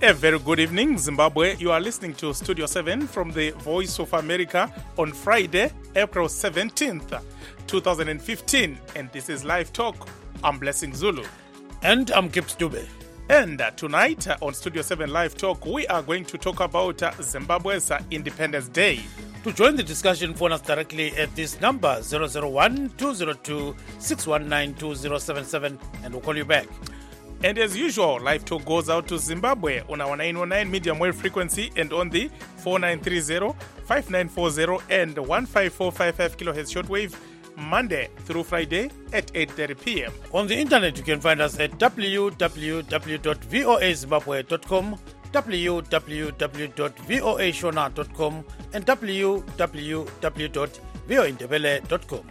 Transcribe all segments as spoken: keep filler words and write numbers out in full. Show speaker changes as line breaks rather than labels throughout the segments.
A very good evening, Zimbabwe. You are listening to Studio seven from the Voice of America on Friday, April seventeenth, twenty fifteen. And this is Live Talk. I'm Blessing Zulu.
And I'm Kip Stube.
And uh, tonight uh, on Studio seven Live Talk, we are going to talk about uh, Zimbabwe's uh, Independence Day.
To join the discussion, phone us directly at this number, zero zero one, two zero two, six one nine, two zero seven seven, and we'll call you back.
And as usual, Live Talk goes out to Zimbabwe on our nine one nine medium wave frequency and on the four nine three zero, five nine four zero and one five four five five kilohertz shortwave, Monday through Friday at eight thirty p.m.
On the internet, you can find us at w w w dot voa zimbabwe dot com, w w w dot voa shona dot com, and w w w dot voa indebele dot com.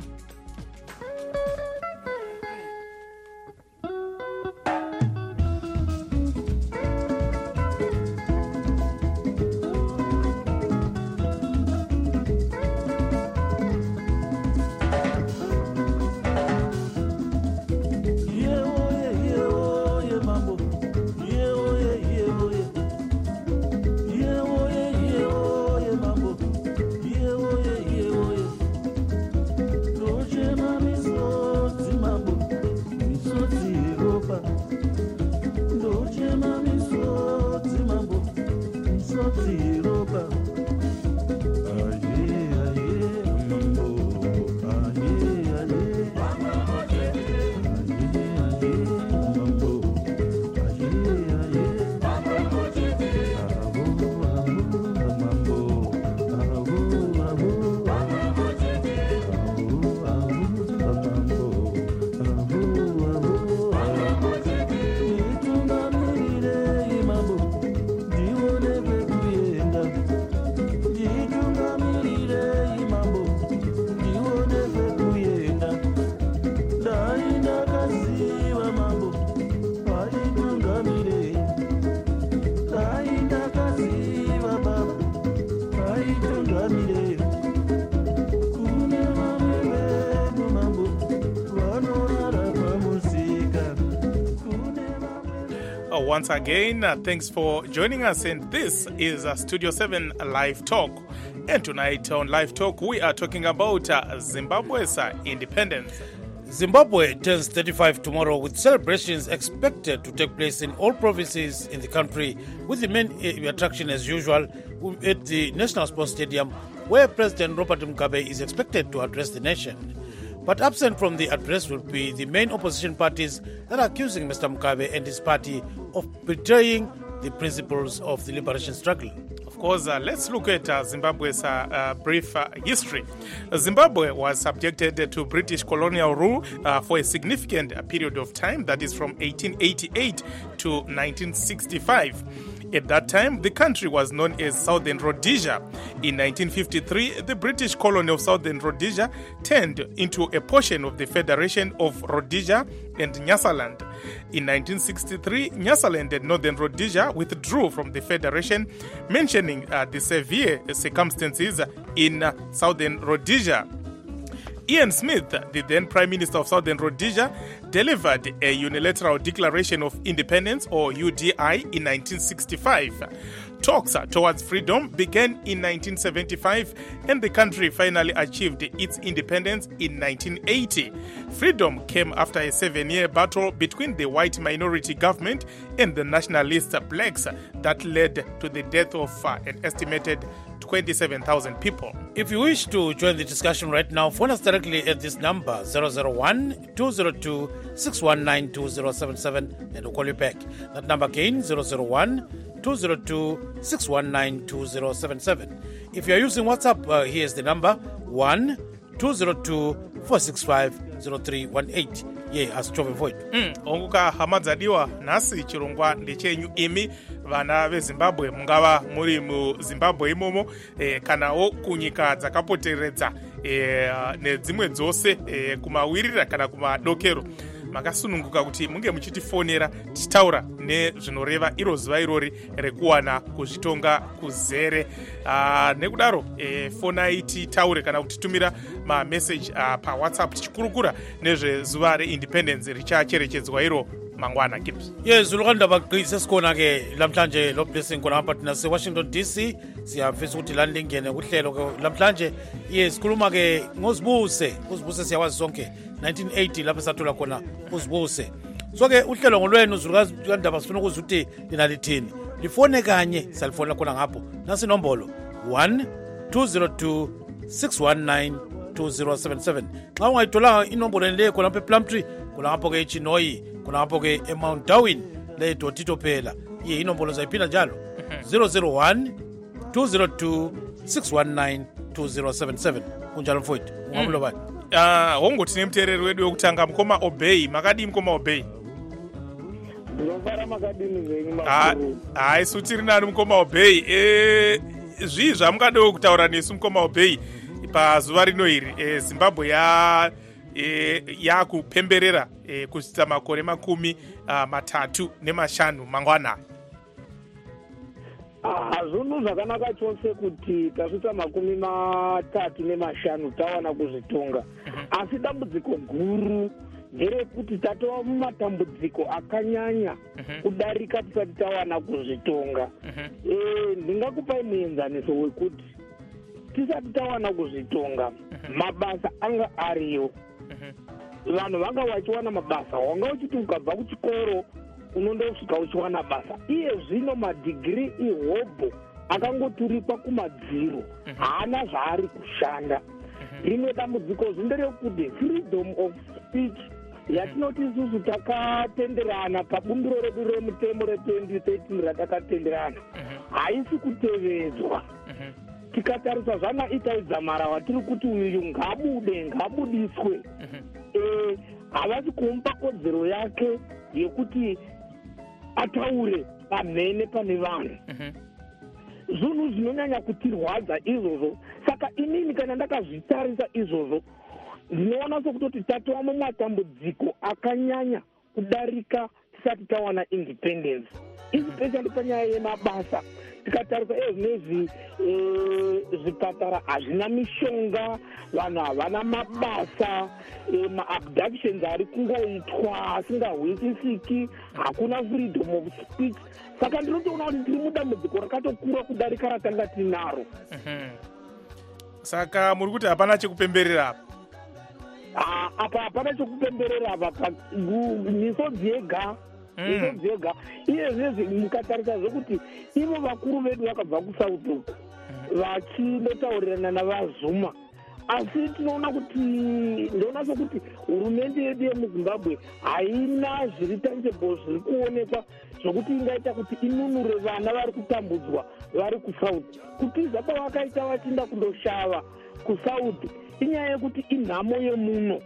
Once again, uh, thanks for joining us, and this is uh, Studio seven Live Talk. And tonight on Live Talk, we are talking about uh, Zimbabwe's uh, independence.
Zimbabwe turns thirty-five tomorrow, with celebrations expected to take place in all provinces in the country, with the main attraction as usual at the National Sports Stadium, where President Robert Mugabe is expected to address the nation. But absent from the address will be the main opposition parties that are accusing Mister Mugabe and his party of betraying the principles of the liberation struggle.
Of course, uh, let's look at uh, Zimbabwe's uh, uh, brief uh, history. Uh, Zimbabwe was subjected to British colonial rule uh, for a significant uh, period of time, that is from eighteen eighty-eight to nineteen sixty-five. At that time, the country was known as Southern Rhodesia. In nineteen fifty-three, the British colony of Southern Rhodesia turned into a portion of the Federation of Rhodesia and Nyasaland. In nineteen sixty-three, Nyasaland and Northern Rhodesia withdrew from the Federation, mentioning uh, the severe circumstances in uh, Southern Rhodesia. Ian Smith, the then Prime Minister of Southern Rhodesia, delivered a unilateral declaration of independence, or U D I, in nineteen sixty-five. Talks towards freedom began in nineteen seventy-five, and the country finally achieved its independence in nineteen eighty. Freedom came after a seven-year battle between the white minority government and the nationalist blacks that led to the death of uh, an estimated twenty-seven thousand people.
If you wish to join the discussion right now, phone us directly at this number, zero zero one, two zero two, six one nine, two zero seven seven, and we'll call you back. That number again, zero zero one, two zero two, six one nine, two zero seven seven. If you are using WhatsApp, uh, here's the number, one two zero two, four six five, zero three one eight. Ye asichove void.
Mm, onguka hamadzadiwa nasi chirongwa ndechenyu imi vana veZimbabwe, mungava muri mu Zimbabwe imomo eh, kanawo kunyika dzakapoteredza eh, nedzimwe dzose eh, kumawirira kana kumadokero. Makasununguka kuti munge muchitifonera tichitaura nezvinoreva iro zuva irori rekuwana kuzvitonga kuzere. Uh, nekudaro e, fonai titaure kana kutitumira mameseji uh, pawhatsapp tichikurukura nezvezuva reindependence richacherechedzwa iro Mangwana Gibbs.
Yes, ulukanda bagqise sikhona ke lamhlanje lo blessing khona apha thina se Washington D C siyafisa ukuthi lani lingene kuhlelo ke lamhlanje. Yes, sikhuluma ke ngozibuse, uzibuse siyawazi sonke nineteen eighty lapho sathola khona uzibuse. So ke uhlelo ngolwenu zulukazi kandaba sifuna ukuza ukuthi lina lithini. Lifone kanye salifona khona ngapho. Nasi nombolo one two zero two six one nine two zero seven seven. Xa ungayitholanga inombolo le khona lapha ePlumtree kulapho ke eChinoyi kulapho ke eMount Darwin le dotito phela ye inombolo zayiphinda njalo zero zero one two zero two six one nine two zero seven seven kunjalo mfowethu ungamulo bani
ah wongothi nemthereri wedu yokutanga mkoma Obey makadi mkoma Obey
ndovara makadini zenyu makuru
hayi sutiri nani mkoma Obey eh zvizva mukado kutaura nesu mkoma Obey pazuva rino iri eh, Zimbabwe ya E, yakupemberera e, kusvitsa makore makumi uh, matatu nemashanu mangwana.
Ah, zvinhu zvakanaka chose kuti tasvitsa makumi matatu nemashanu tawana kuzvitonga. Mm-hmm. Asi dambudziko guru nderekuti tatova mumatambudziko akanyanya mm-hmm. kudarika tisati tawana kuzvitonga. Mm-hmm. E, ndingakupai muenzaniso wekuti tisati tawana kuzvitonga mm-hmm. mabasa anga ariyo. Vanhu vanga vachiwana mabasa wanga uchiti ukabva kuchikoro unondosvika uchiwana basa iye zvino madigiri ihobho akangoturikwa kumadziro haana zvaari kushanda. Rimwe dambudziko zvinderekuti freedom of speech yatinoti isusu takatenderana pabumbiro redu remutemo retwenty thirteen ratakatenderana haisi kutevedzwa. Tikatarisa zvana itaidza mara watiri kuti uyu ngabude ngabudiswe eh havasi kumupa kodzero yake yekuti ataure pamhene pane vanhu. Zvinhu zvinonyanya kutirwadza izvozvo saka inini kana ndakazvitarisa izvozvo ndinoona sokutoti tatova mumatambudziko akanyanya kudarika tisati tawana independence especially panyaya yemabasa. Tikatarisa ezvinezvi zvipatara hazvina mishonga vanhu havana mabasa maabductions ari kungoitwa asingahwisisiki hakuna freedom of speech saka ndinotoona kuti tiri mudambudziko rakatokura kudarika ratanga tinaro.
Saka muri kuti hapana chekupemberera apa
apa hapana chekupemberera apa misodzi yega zvega iye zvezvi mukatarisa zvokuti ivo vakuru vedu vakabva kusouth uku vachindotaurirana navazuma asi tinoona kuti ndinoona sokuti hurumende yedu yemuzimbabwe haina zviri tangible zviri kuonekwa zvokuti ingaita kuti inunure vana vari kutambudzwa vari kusouth kutiza pavakaita vachiinda kundoshava kusouth inyaya yekuti inhamo yemuno.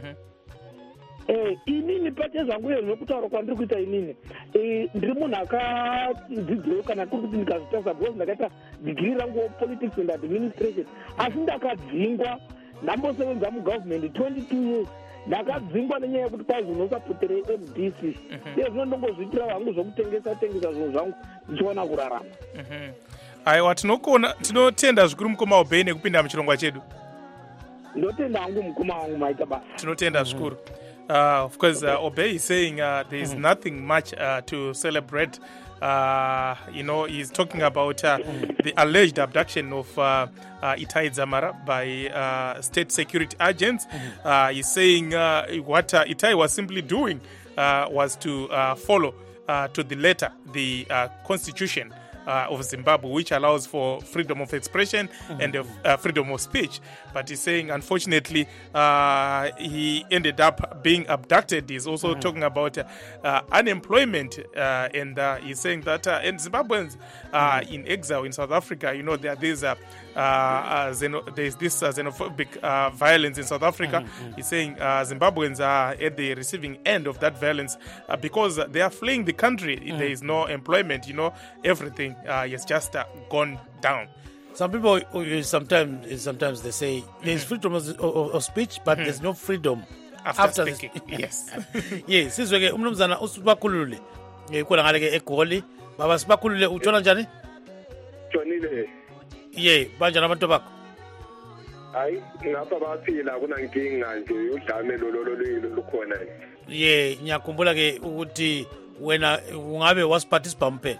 Eh, inini pache zvangu yezvo kutaura kwandiri kuita inini eh, ndiri munhu akadzidziro kana kuri kuti ndikazvitasa because ndakaita digiri rangu politics and administration asi ndakadzingwa ndambosevenza mugovernment twenty-two years ndakadzingwa nenyaya yekuti kwaizi unosapotere M D C iye zvino ndongozviitira vangu zvokutengesa tengesa zvinhu zvangu ndichiwana kurarama.
Aiwa tinokona tinotenda zvikuru mukoma Obey nekupinda muchirongwa chedu.
Ndotenda hangu mukoma wangu maita basa.
Tinotenda zvikuru. Uh, of course, uh, Obey is saying uh, there is mm-hmm. nothing much uh, to celebrate. Uh, you know, he's talking about uh, the alleged abduction of uh, uh, Itai Dzamara by uh, state security agents. Mm-hmm. Uh, he's saying uh, what uh, Itai was simply doing uh, was to uh, follow uh, to the letter the uh, constitution Uh, of Zimbabwe, which allows for freedom of expression mm-hmm. and of, uh, freedom of speech. But he's saying, unfortunately, uh, he ended up being abducted. He's also mm-hmm. talking about uh, uh, unemployment, uh, and uh, he's saying that uh, and Zimbabweans uh, mm-hmm. in exile in South Africa, you know, there, there's uh, uh, uh, xeno- there's this uh, xenophobic uh, violence in South Africa. Mm-hmm. He's saying uh, Zimbabweans are at the receiving end of that violence uh, because they are fleeing the country. Mm-hmm. There is no employment, you know, everything uh, has just uh, gone down.
Some people uh, sometimes sometimes they say there's freedom of, of, of speech, but mm-hmm. there's no freedom
after, after speaking.
Yes. Yes, sizwe ke umnumzana usibakhulule. Ngikho ngale ke eGoli, baba sibakhulule uthola njani?
Jonile.
Ye, banjani abantu bakho?
hayi ngapha baphila kunankinga nje udlame lolo lukhona.
Ye ngiyakhumbula ke ukuthi wena ungabe wasiparticipate mphela.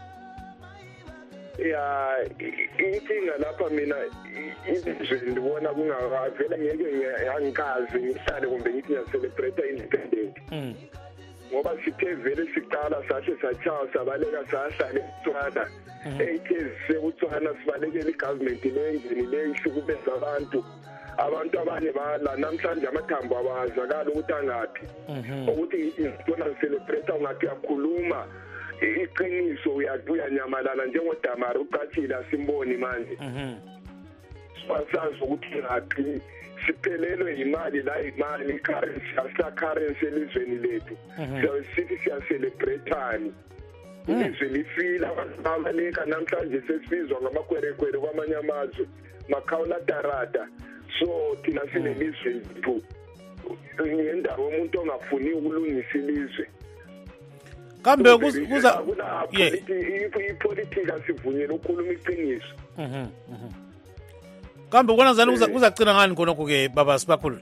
Ya inkinga lapha mina izwe ndibona kungavela ngeke angikazi ngihlale kumbe ngithi ngiyacelebrate independent.
Mm.
Ngoba sithe vele siqala sahle sachawa sabaleka sahlale eTshwana. Eyithe sekuthwana sibalekele igovernment lengini leyihlukumeza abantu. Abantu abanye bala namhlanje amathambo abazakala ukuthi angaphi. Ukuthi ngibona celebrate ungathi yakhuluma iqiniso uyabuya nyamalala njengodamara uqathile asimboni manje.
Mhm.
Sisazi ukuthi ngathi siphelelwe imali la imali currency asa currency elizweni lethu. So sithi siya celebrateani. Izwe lifila abaleka namhlanje sesizwa ngamakwerekwere kwamanye amazwe makhawula darada. So thina sinelizwe lethu ngendawo umuntu ongafuni ukulungisa ilizwe.
Kambe kuza
yeah ipolitika sivunyelwe ukukhuluma iqiniso.
Mhm. Kambe kona zani kuzagcina ngani khonokho ke baba Sibakhulu?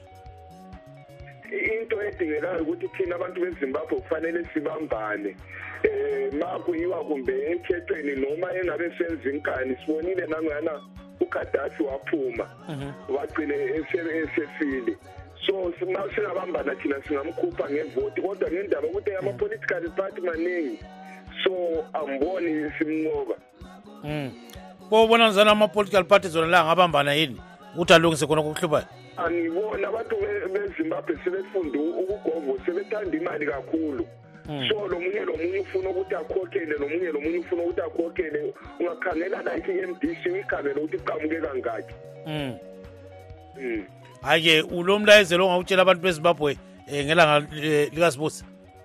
Into edingekayo ukuthi thina abantu beZimbabwe kufanele sibambane. Eh makuyiwa kumbe ekhethweni noma engabe senza inkani sibonile nangana uGaddafi waphuma wagcine esefile. So sinabambana thina singamkhupha ngevoti kodwa ngendaba ukuthi ama political party maningi so amboni simnqoba.
Mhm. Bobona zana ama political parties zona la ngabambana yini ukuthi alungise khona ukuhluphana?
Angibona abantu beZimbabwe sebefunda ukugovo sebethanda imali kakhulu. So lo munye lo munye ufuna ukuthi akhokhele lo munye lo munye ufuna ukuthi akhokhele ungakhangela la i-M D C uyikhamela ukuthi iqhamuke kangaki.
Mhm.
Mhm.
Ake ulomlayezelo ongawutshela abantu beZimbabwe ngelanga likaSibusi?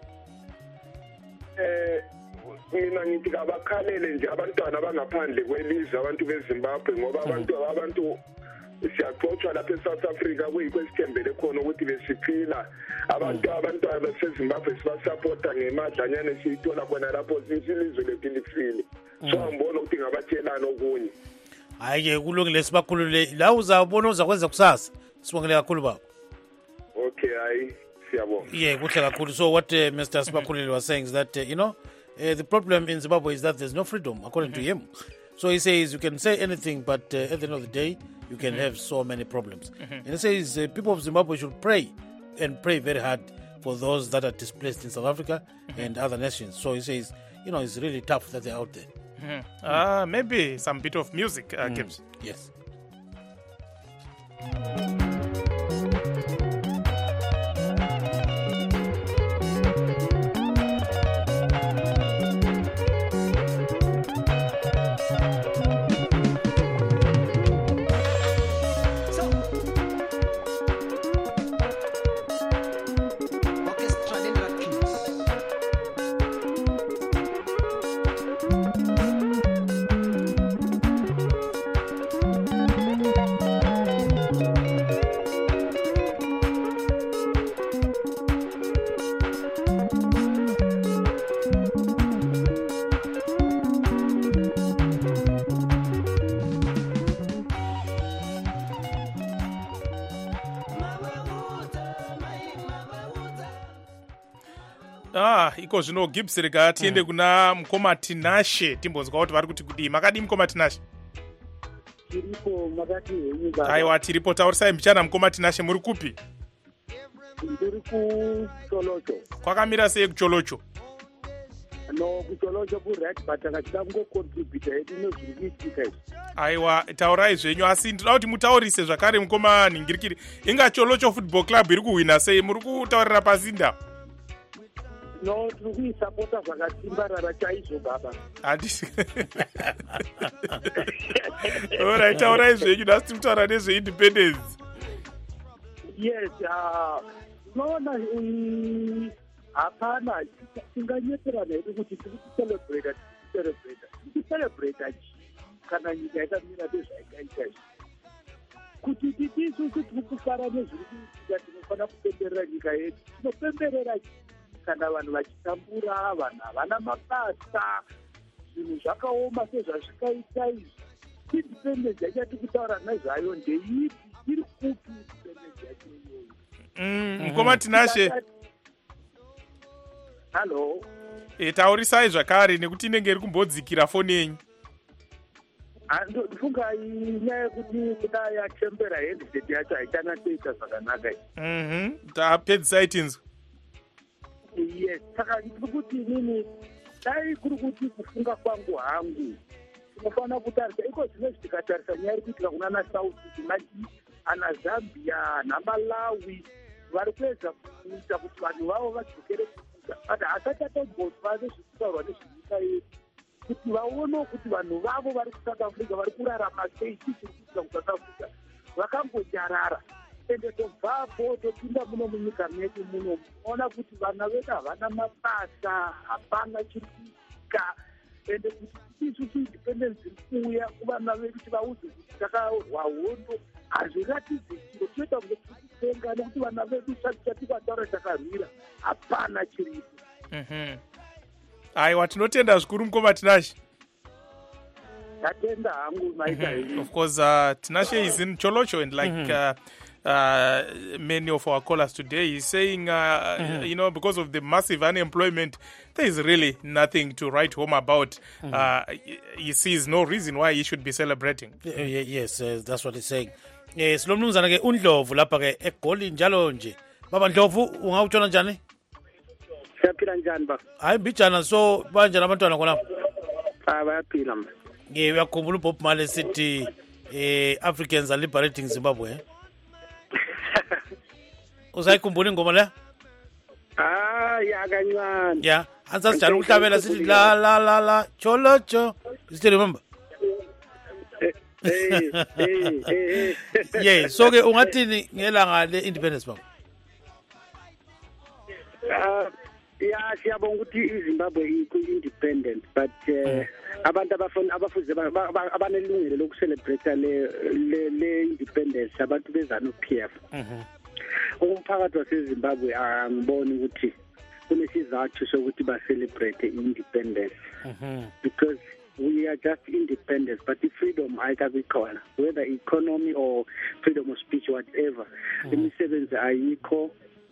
Eh mina ngithi kabakhalele nje abantwana abangaphandle kwelizwe abantu beZimbabwe ngoba abantu abantu siyaxoxa lapha eSouth Africa kuyikwesithembele khona ukuthi besiphila abantu abantwana beseZimbabwe sibasupporta ngemadlanyana siyithola khona lapho silizwe lethu lifile. So angibona ukuthi ngabatshelana okunye.
Hayi ke kulungile Sibakhulule la uzabona uzakwenza kusasa. Sibongele kakhulu baba.
Okay, hayi siyabonga.
Yeah, kuhle kakhulu. So what uh, Mister Sibakhulule was saying is that uh, you know uh, the problem in Zimbabwe is that there's no freedom according mm-hmm. to him. So he says you can say anything but uh, at the end of the day you can mm-hmm. have so many problems. Mm-hmm. And he says uh, people of Zimbabwe should pray and pray very hard for those that are displaced in South Africa mm-hmm. and other nations. So he says, you know, it's really tough that they're out there.
Mm-hmm. Uh, maybe some bit of music, uh, mm. Gibbs.
Yes.
Ah, iko zvino Gibbs rega tiende mm. kuna mukoma Tinashe timbonzwa kuti vari kuti kudii makadi mukoma Tinashe?
Tiripo makati henyu baba.
Aiwa tiripo taurisai mbichana mukoma Tinashe muri kupi?
Ndiri kuCholocho.
Kwakamira sei kuCholocho?
No kuCholocho ku right but akachida kungocontribute hedu nezviri kuitika izvi.
Aiwa taurai zvenyu asi ndinoda kuti mutaurise zvakare mukoma Ningirikiri. Inga Cholocho Football Club iri kuhwina sei muri kutaurira pasinda?
No, tiri kuisapota zvakasimbarara chaizvo baba.
Handisi. Alright, taurai zvenyu nasi tiri kutaura nezveindependence.
Yes, unoona hapana tinganyeperana hedu kuti tiri kucelebrata tiri kucelebrata tiri kucelebrata kana nyika yakamira nezvaikaita izvi. Kuti titisusu tiri kufara nezviri kuitika tinofanira kupemberera nyika yedu. Tinopemberera kana vanhu vachitambura, vanhu havana mabasa, zvinhu zvakaoma sezvazvikaita izvi. Independence yachati kutaura nezvayo ndeipi?
iri kupi independence yacho iyoyo.
Mm, mukoma Tinashe.
Hello.
E, taurisai zvakare nekuti inenge iri kumbodzikira foni yenyu.
Ndofunga inyaya yekuti kudai yachembera headset yacho haitana toita zvakanaka.
Mhm. Tapedzisai tinzwa.
Yes, saka ndiri kuti inini dai kuri kuti kufunga kwangu hangu tinofanira kutarisa iko zvinezvi tikatarisa nyaya iri kuitika kuna ana South Sudan, ana Zambia naMalawi vari kuedza kuita kuti vanhu vavo vadzokere kufuta, but hasati atombozwa nezvikutaurwa nezvenyika yedu kuti vaonewo kuti vanhu vavo vari kuSouth Africa vari kurarama sei chii chiri kuitika kuSouth Africa, vakangonyarara. Ende tobvapo topinda muno munyika medu muno munoona kuti vana vedu havana mabasa, hapana chiri kuitika, ende kuti isusu independence iri kuuya kuvana vedu kuti vauze kuti takarwa hondo hazviratidzi chiro, toita kunge tiri kutenga nekuti vana vedu chati kwataura takarwira hapana chiripo.
Aiwa, tinotenda zvikuru mukoma Tinashe.
Tatenda hangu maita hii.
Of course, uh, Tinashe is in Cholocho, and like mm-hmm. uh, uh, many of our callers today, he's saying, uh, mm-hmm. you know, because of the massive unemployment, there is really nothing to write home about. Mm-hmm. Uh, he sees no reason why he should be celebrating.
Uh, yes, uh, that's what he's saying. Yes, lo mnumzana ke uNdlovu lapha ke eGoli njalo nje. Baba Ndlovu, ungawutshona njani?
Siyaphila njani ba?
Hayi bijana, so banjani abantwana khona?
Ah, bayaphila manje.
Yeah, uyakhumbula uBob Marley sithi eh Africans are liberating Zimbabwe. Uzayikhumbula ingoma le?
Ah, ya kancane.
Yeah, ansasijana ukuhlabela sithi la la la la Cholocho. You still remember?
Hey, hey, hey.
Yeah, so ke ungathini ngelanga le independence baba?
Ah, ya siyabonga ukuthi iZimbabwe iku-independent, but uh, abantu abafuna abafuze abanelungelo lokucelebrate le le independence abantu beZANU-P F. Mhm. Umphakathi waseZimbabwe angiboni ukuthi kunesizathu sokuthi ba celebrate independence. Mhm. Because we are just independent, but the freedom ayikabikhona, whether economy or freedom of speech, whatever. Imisebenzi ayikho.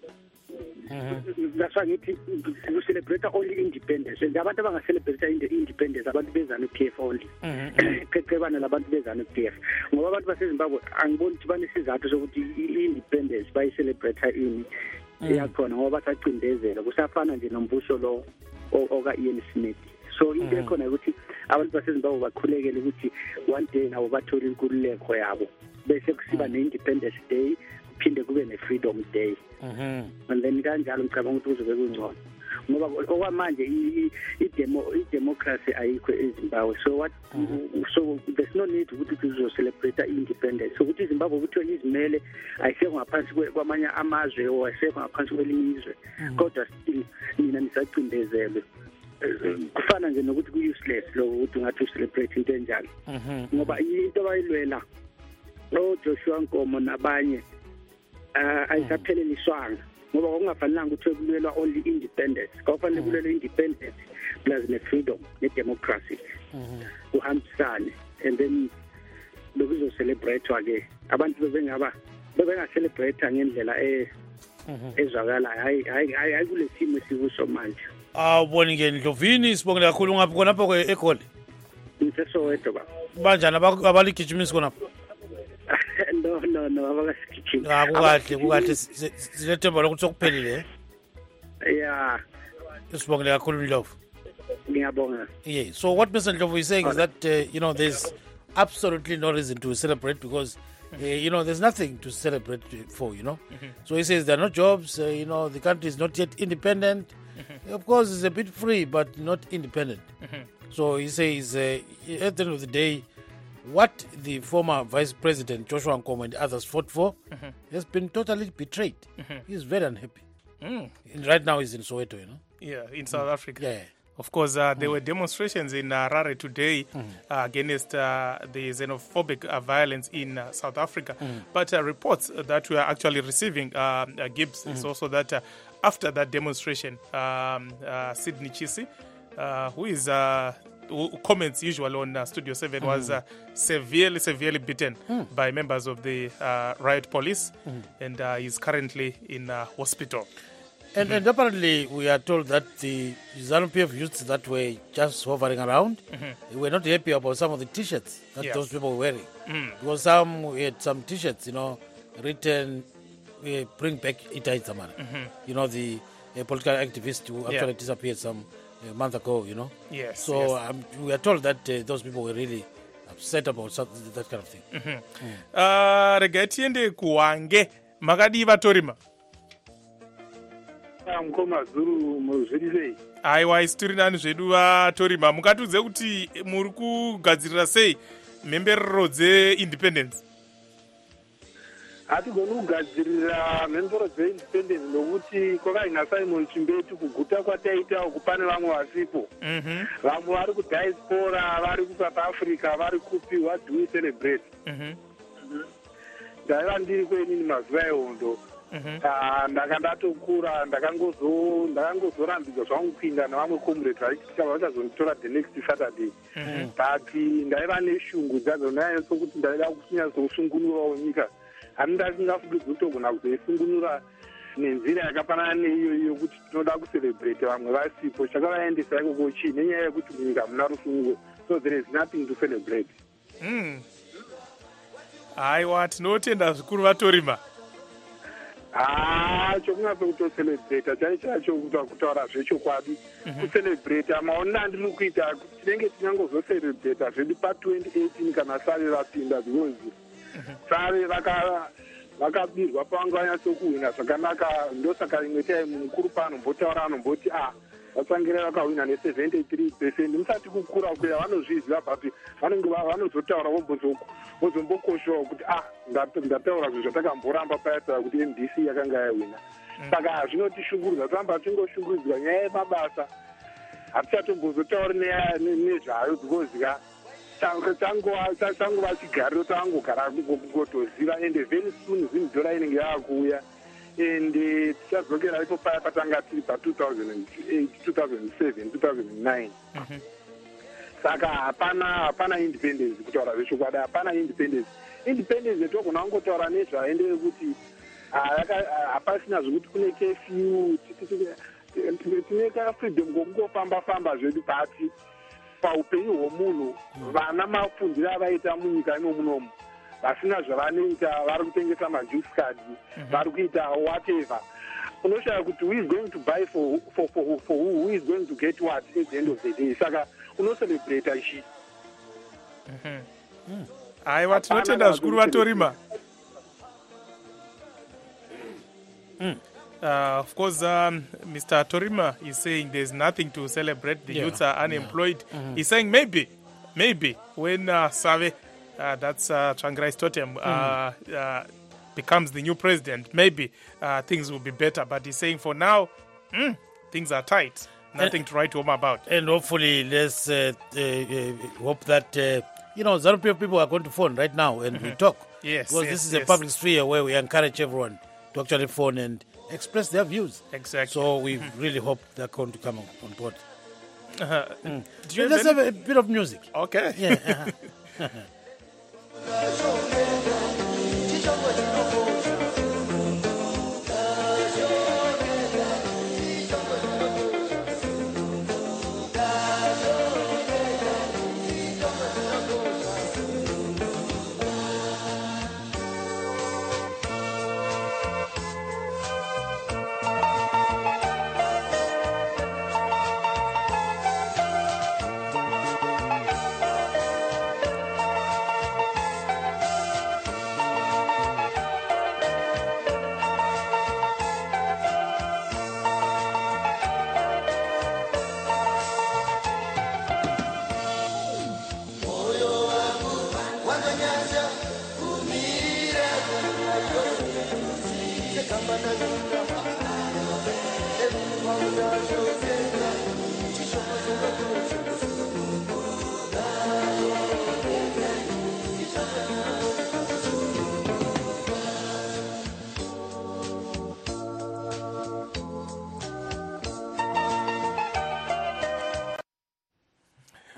That's why we celebrate only independence. And abantu abanga-celebrate independence abantu beZANU-P F only. Qeqebana labantu beZANU-P F. Ngoba abantu baseZimbabwe angiboni ukuthi banesizathu sokuthi i-independence bayi-celebrate ini iyakhona ngoba basacindezela. Kusafana nje nombuso lo oka-Ian Smith. So into ekhona ukuthi abantu baseZimbabwe bakhulekele ukuthi one day nabo bathola inkululeko yabo. Bese kusiba ne-Independence Day, kuphinde kube ne-Freedom Day. Mhm. And then kanjalo ngicabanga ukuthi kuzobe kungcono. Ngoba okwamanje i-demo i-democracy ayikho eZimbabwe. So what so there's no need ukuthi kuzo celebrate independence. So ukuthi iZimbabwe kuthiwa izimele ayisekho ngaphansi kwamanye amazwe or ayisekho ngaphansi kwelinye izwe. Kodwa still mina nisacindezele. Kufana nje nokuthi ku-useless lo ukuthi ungathi ucelebrate into enjalo. Ngoba into abayilwela lo Joshua Nkomo nabanye uh ayisaphelelishwanga ngoba kungafanelanga ukuthi kulwelwa only independence, kwafanele kulwelwa independence plus ne-freedom ne-democracy kuhambisane, and then lokuzo celebrate-wa ke abantu bebengaba bebenga-celebrate ngendlela e ezwakalayo. hayi hayi hayi kule simo esikuso manje.
Awuboni ke Ndlovini, sibongela kakhulu ngapha khonapho eGoli.
Ngisesoweto ba.
Banjani abaligijimisi khonapho?
No no no abasigijimi.
Ah kukahle kukahle silethemba lokuthi sokuphelile.
Yeah.
Sibongela kakhulu Ndlovu.
Ngiyabonga.
Yeah, so what Mister Ndlovu is saying is that uh, you know there's absolutely no reason to celebrate because uh, you know there's nothing to celebrate for, you know. Mm-hmm. So he says there are no jobs, uh, you know, the country is not yet independent. Mm-hmm. Of course, it's a bit free, but not independent. Mm-hmm. So he says, uh, at the end of the day, what the former Vice President Joshua Nkomo and others fought for mm-hmm. has been totally betrayed. Mm-hmm. He's very unhappy. Mm. Right now he's in Soweto, you know.
Yeah, in South mm. Africa.
Yeah.
Of course, uh, there mm. were demonstrations in uh, Harare today mm. uh, against uh, the xenophobic uh, violence in uh, South Africa. Mm. But uh, reports that we are actually receiving, uh, uh, Gibbs, mm. is also that uh, after that demonstration, um, uh, Sydney Chisi, uh, who is uh, comments usual on uh, Studio seven mm. was uh, severely, severely beaten mm. by members of the uh, riot police, mm. and uh, he's currently in uh, hospital.
And, mm-hmm. and apparently we are told that the ZANU-P F youths that were just hovering around mm-hmm. were not happy about some of the T-shirts that yes. those people were wearing. Mm. Because some had some T-shirts, you know, written, uh, bring back Itai Dzamara. Mm-hmm. You know, the uh, political activist who actually yeah. disappeared some a month ago, you know.
Yes.
So
yes.
Um, we are told that uh, those people were really upset about something, that kind of thing.
Mm-hmm. Mm. Uh, rega tiende kuwange makadiva torima.
Mukoma Zulu muzvirisei.
Aiwa isitiri nani zvedu vatorima mukatudze kuti muri kugadzirira sei mhemberero dzeindependence.
Hatigoni kugadzirira mhemberero dzeindependence nokuti kwakaina Simon Chimbeti kuguta kwataita kupane vamwe vasipo. Vamwe vari kudiaspora, vari kuSouth Africa, vari kupi, what do we celebrate? Ndaiva ndiri kwenini mazuva ehondo. Ndaka ndatokura ndakangozo ndakangozorambidzwa zvangu kupinda nevamwe comrades vachitika vachazonditora the next Saturday. But ndaiva neshungu dzadzona sokuti ndaida kunyatsosungunurawo nyika. Hani ndasingafungidzi kutogona kuzoisungunura nenzira yakafanana neiyo iyo kuti tinoda kucelebrate vamwe vasipo. Chakavaendesa ikoko chii nenyaya yekuti munyika muna rusungo. So there is nothing to celebrate.
Aiwa tinotenda zvikuru vatorima.
Ah, chokunatsa kutocelebrata chaicho chacho kutaura zvechokwadi kucelebrata maonero andiri kuita kuti tinenge tinyangozocelebrata zvedu pa-twenty eighteen kana Sare rapinda because Sare vakabirwa pavanga vanyatsokuhwina zvakanaka. Ndosaka rimwe taimu mukuru panombotaura anomboti ah vatsvangira vakahwina ne-seventy-three percent musati kukura kuya vanozviziva but vanenge vanozotaura vozombokoshawo kuti ah ndataura zvinhu zvatakamboramba payataura kuti M D C yakanga yahwina. Saka zvinotishungurudza toramba tingoshungurudzwa nyaya yemabasa hatichatombozotauri nezvayo because ka changova chigariro tangogara kungotoziva ende very soon zvinodhora inenge yavakuuya ende tichadzokera ipo paya patanga tiri pa-two thousand eight, two thousand seven, two thousand nine. Saka hapana hapana independence kutaura zvechokwadi, hapana independence. Independence yetogona kungotaura nezvaende kuti hapasina zvekuti kune curfew, tine ka freedom ngokungofamba famba zvedu pati paupenyu hwomunhu. Vana mafundiro avaita munyika imo munomu vasina zvavanoita, vari kutengesa majuice card, vari kuita whatever. Unoshaya kuti who is going to buy for for for for who, who is going to get what at the end of the day. Saka unoselebrata ichi.
Aiwa tinotenda zvikuru vatorima. Uh, of course, um, Mister Torima is saying there's nothing to celebrate. The yeah. youths are unemployed. Yeah. Mm-hmm. He's saying maybe, maybe when uh, Save, uh, that's uh, Tsvangirai's totem, uh, uh, becomes the new president, maybe uh, things will be better. But he's saying for now, mm, things are tight. Nothing and, to write home about.
And hopefully, let's uh, uh, uh, hope that, uh, you know, ZANU-P F people are going to phone right now and mm-hmm. we talk.
Yes,
because
yes,
this is
yes.
a public sphere where we encourage everyone to actually phone and express their views.
Exactly.
So we mm-hmm. really hope they're going to come on, on board.
Uh-huh.
Mm. Do you Let's have, any... have a bit of music.
Okay.
Yeah. Uh-huh.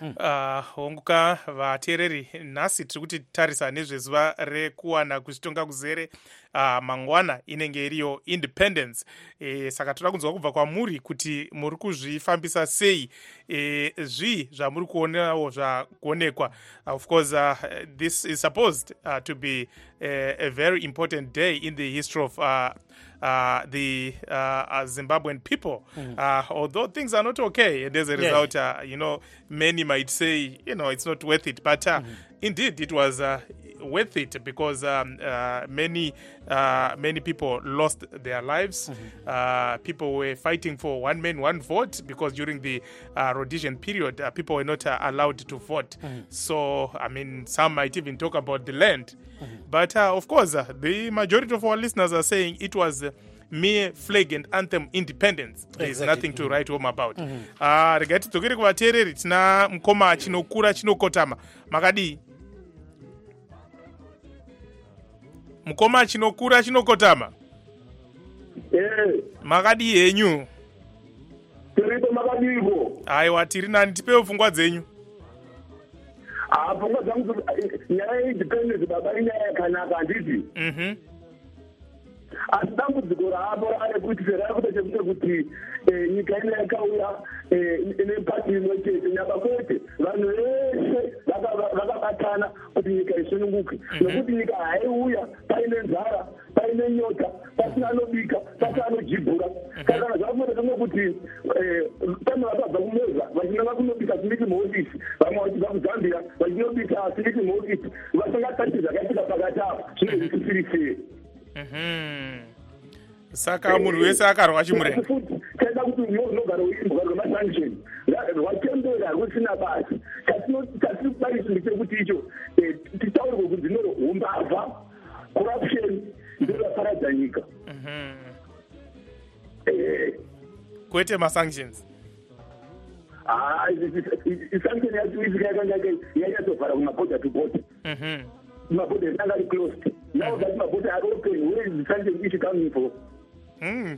uh, honguka vateereri nhasi tiri kuti tarisa nezvezuva rekuwana kuzvitonga kuzere uh, mangwana inenge iriyo independence. E, saka toda kunzwa kubva kwamuri kuti muri kuzvifambisa sei e, zvii zvamuri kuonawo zvakuonekwa. Uh, of course uh, this is supposed uh, to be a, a very important day in the history of uh, Uh, the uh, Zimbabwean people, mm. uh, although things are not okay, and as a result, yeah. uh, you know, many might say, you know, it's not worth it. But uh, mm-hmm. indeed, it was uh, worth it because um, uh, many, uh, many people lost their lives. Mm-hmm. Uh, people were fighting for one man, one vote because during the uh, Rhodesian period, uh, people were not uh, allowed to vote. Mm-hmm. So, I mean, some might even talk about the land. Mm-hmm. But uh, of course, uh, the majority of our listeners are saying it was uh, mere flag and anthem independence. There is exactly. nothing to mm-hmm. write home about. Regai tidzokere kuvateereri. Tina mukoma chinokura chinokotama. Makadii? Mukoma chinokura chinokotama.
Eh.
Makadii henyu?
Tiripo makadiiko.
Aiwa, tiri nani, tipewo pfungwa dzenyu.
Ah, pfungwa dzangu nyaya yeindependence baba inyaya yakanaka handiti.
Mhm.
Asi dambudziko raapo rarekuti seraakuita chekuita kuti nyika ino yakauya nepati imwe chete nyaka kwete vanhu veshe vakabatana kuti nyika isununguke nokuti nyika haiuya paine nzara paine nyota pasina anobika pasina anojibhura saka zvakuita kamwe kuti pane vakabva kumeza vachinanga kunobika siliki mohofisi vamwe vachibva kuzambia vachinobika siliki mohofisi vasingatati zvakaitika pakati apo zvine zvisisiri sei.
Mhm. Saka munhu wese akarwa chimurenge.
Taida kuti unogara uimbwa rwemasanction. Rwatembera rusina basi. Tatinobarisire chekuti icho titaurwe kuti dzino umbavha corruption ndiro raparadza nyika.
Mhm. Eh, kwete masanctions.
Ah, isanction yacho izika yakanga yakatobvara kumaborder to border.
Mhm.
Maborder yanga ari closed. Now that maborder are open, where is the sanction issue coming from?
Mm.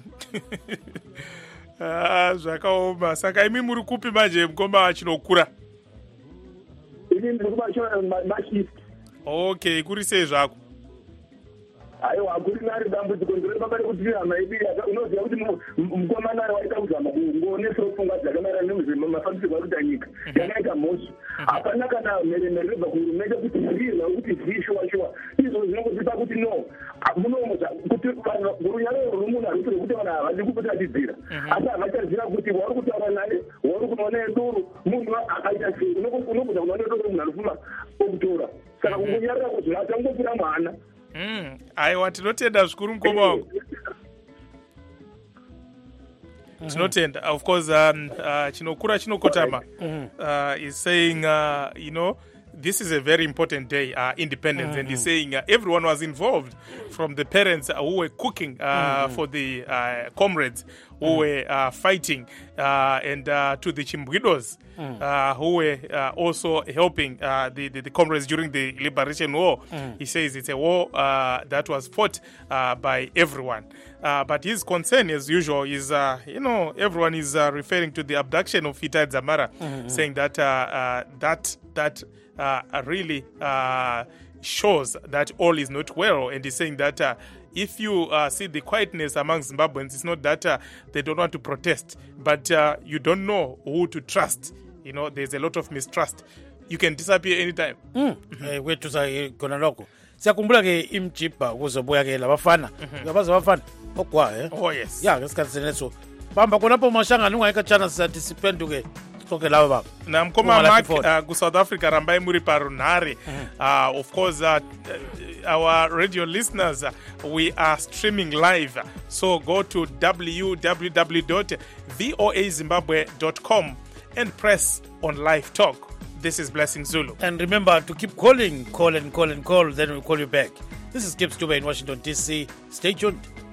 Ah, zvakaoma. Saka imi muri kupi manje mukoma chinokura?
Ini ndiri kumashora mashist.
Okay, kuri sei zvako?
Aiwa, kuri nari dambudziko ndiri pamberi kuti hama ibi unoziva kuti mukomana ari waita kuzama kungoonesa pfungwa dzakamara nemafambisirwo ari kuita nyika yakaita mhosva. Hapana kana mheremhere rebva kuhurumende kuti zvirwa kuti zvishuwa shuwa izvo zvinongozipa kuti no munomuza kuti runyararo rwomunhu ari kuti vanhu havadi kupotatidzira asi havachazira kuti wauri kutaura naye wauri kunoona edoro munhu akaita sei unokuza kunoona edoro munhu ari kufuma okutora saka kungonyarira kuti atangopira mwana.
Mm. Aiwa, tinotenda zvikuru mukoma wangu. Tinotenda. Of course, um, uh, chinokura chinokotama uh, is saying, uh, you know, this is a very important day, uh, independence, mm-hmm. and he's saying uh, everyone was involved, from the parents who were cooking uh, mm-hmm. for the uh, comrades who mm-hmm. were uh, fighting, uh, and uh, to the Chimbwidos mm-hmm. uh, who were uh, also helping uh, the, the, the comrades during the Liberation War. Mm-hmm. He says it's a war uh, that was fought uh, by everyone. Uh, but his concern, as usual, is, uh, you know, everyone is uh, referring to the abduction of Ita Dzamara, mm-hmm. saying that uh, uh, that that uh, really uh, shows that all is not well. And he's saying that uh, if you uh, see the quietness among Zimbabweans, it's not that uh, they don't want to protest, but uh, you don't know who to trust. You know, there's a lot of mistrust. You can disappear anytime.
Mm. Eh, wetu sa kona loko. Siyakumbula ke imchipa kuzobuya ke labafana. Yabaza abafana. Okwa eh.
Oh yes.
Yeah, ngesikhathi seneso. Bamba khonapo mashangano ungayika chana sithi siphenduke konke laba baba.
Na mkoma Mark uh, ku South Africa rambai muri parunare. Uh, of course uh, our radio listeners uh, we are streaming live. So go to w w w dot voa zimbabwe dot com and press on live talk. This is Blessing Zulu.
And remember to keep calling, call and call and call, then we'll call you back. This is Gibbs Dube in Washington, D C. Stay tuned.